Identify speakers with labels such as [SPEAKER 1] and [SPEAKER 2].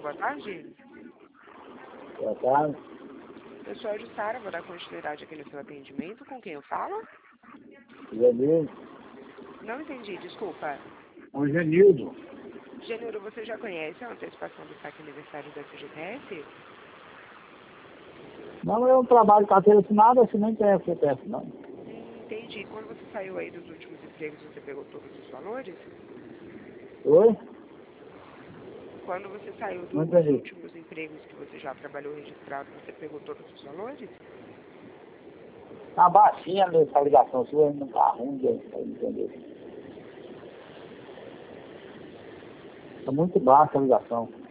[SPEAKER 1] boa tarde.
[SPEAKER 2] Boa tarde.
[SPEAKER 1] Eu sou a Jussara, vou dar continuidade aqui no seu atendimento. Com quem eu falo?
[SPEAKER 2] Genildo.
[SPEAKER 1] Não entendi, desculpa.
[SPEAKER 2] O Genildo.
[SPEAKER 1] Genildo, você já conhece a antecipação do saque aniversário da FGTS?
[SPEAKER 2] Não, é um trabalho carteira assinada, assim nem tem FGTS, não.
[SPEAKER 1] Entendi. Quando você saiu aí dos últimos empregos, você pegou todos os valores?
[SPEAKER 2] Oi?
[SPEAKER 1] Quando você saiu
[SPEAKER 2] Não
[SPEAKER 1] dos
[SPEAKER 2] entendi.
[SPEAKER 1] últimos empregos que você já trabalhou registrado, você pegou todos os valores?
[SPEAKER 2] Tá baixinha essa ligação sua, não tá ruim, pra entender. Tá muito baixa a ligação.